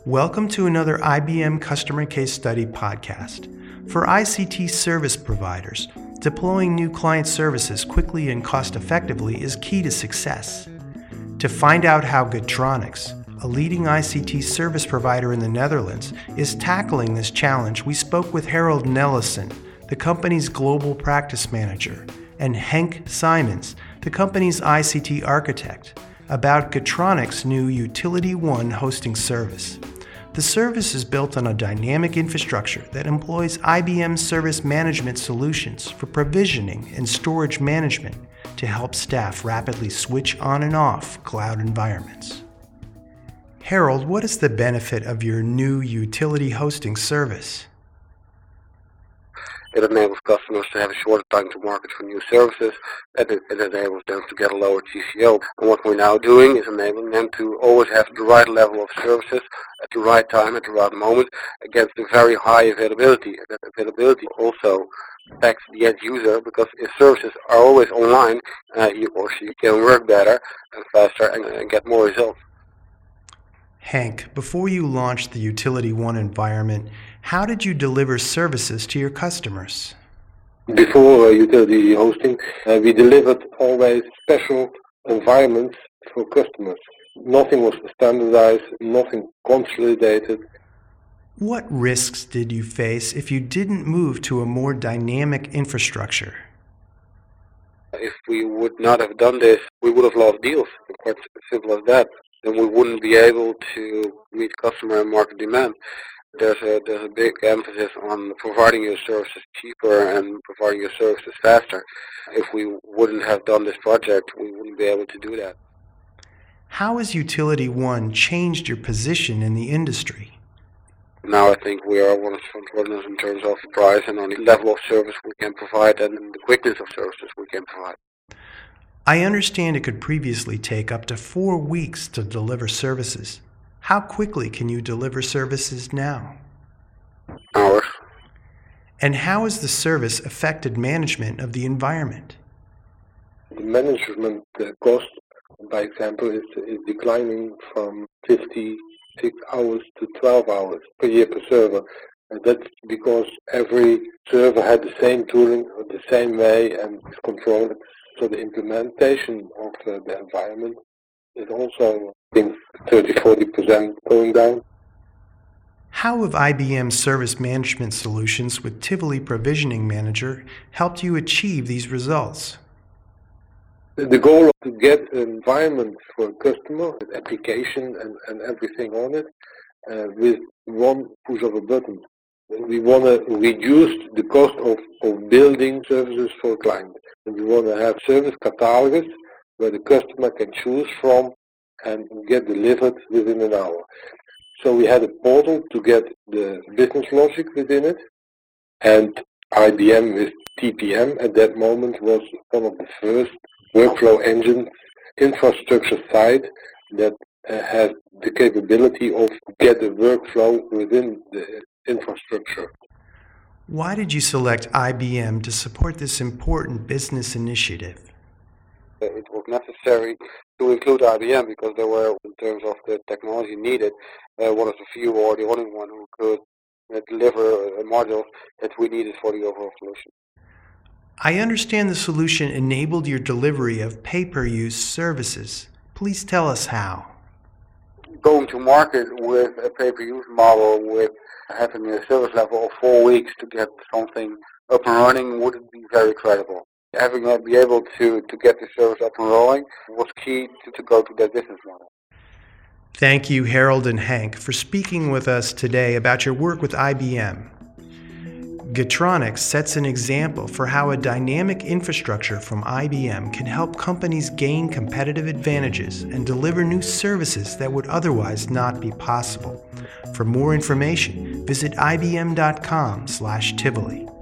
Welcome to another IBM Customer Case Study podcast. For ICT service providers, deploying new client services quickly and cost-effectively is key to success. To find out how Getronics, a leading ICT service provider in the Netherlands, is tackling this challenge, we spoke with Harold Nelissen, the company's global practice manager, and Henk Simons, the company's ICT architect, about Getronics' new Utility One hosting service. The service is built on a dynamic infrastructure that employs IBM service management solutions for provisioning and storage management to help staff rapidly switch on and off cloud environments. Harold, what is the benefit of your new utility hosting service? It enables customers to have a shorter time to market for new services, and it enables them to get a lower TCO. And what we're now doing is enabling them to always have the right level of services at the right time, at the right moment, against a very high availability. And that availability also affects the end user, because if services are always online, you or she can work better and faster and get more results. Henk, before you launched the Utility One environment, how did you deliver services to your customers? Before utility hosting, we delivered always special environments for customers. Nothing was standardized, nothing consolidated. What risks did you face if you didn't move to a more dynamic infrastructure? If we would not have done this, we would have lost deals. Quite simple as that. Then we wouldn't be able to meet customer and market demand. There's a big emphasis on providing your services cheaper and providing your services faster. If we wouldn't have done this project, we wouldn't be able to do that. How has Utility One changed your position in the industry? Now I think we are one of the front runners in terms of price and on the level of service we can provide and the quickness of services we can provide. I understand it could previously take up to 4 weeks to deliver services. How quickly can you deliver services now? Hours. And how has the service affected management of the environment? The management cost, by example, is declining from 56 hours to 12 hours per year per server. And that's because every server had the same tooling, the same way, and is controlled. So the implementation of the environment is also, I think, 30-40% going down. How have IBM Service Management Solutions with Tivoli Provisioning Manager helped you achieve these results? The goal is to get an environment for a customer, an application and everything on it, with one push of a button. We want to reduce the cost of building services for a client. And we want to have service catalogs where the customer can choose from and get delivered within an hour. So we had a portal to get the business logic within it, and IBM with TPM at that moment was one of the first workflow engines infrastructure side that has the capability of get the workflow within the infrastructure. Why did you select IBM to support this important business initiative? It was necessary to include IBM because they were, in terms of the technology needed, one of the few or the only one who could deliver a module that we needed for the overall solution. I understand the solution enabled your delivery of pay-per-use services. Please tell us how. Going to market with a pay-per-use model with having a service level of 4 weeks to get something up and running wouldn't be very credible. Having to be able to get the service up and rolling was key to go to that business model. Thank you, Harold and Henk, for speaking with us today about your work with IBM. Getronics sets an example for how a dynamic infrastructure from IBM can help companies gain competitive advantages and deliver new services that would otherwise not be possible. For more information, visit ibm.com/Tivoli.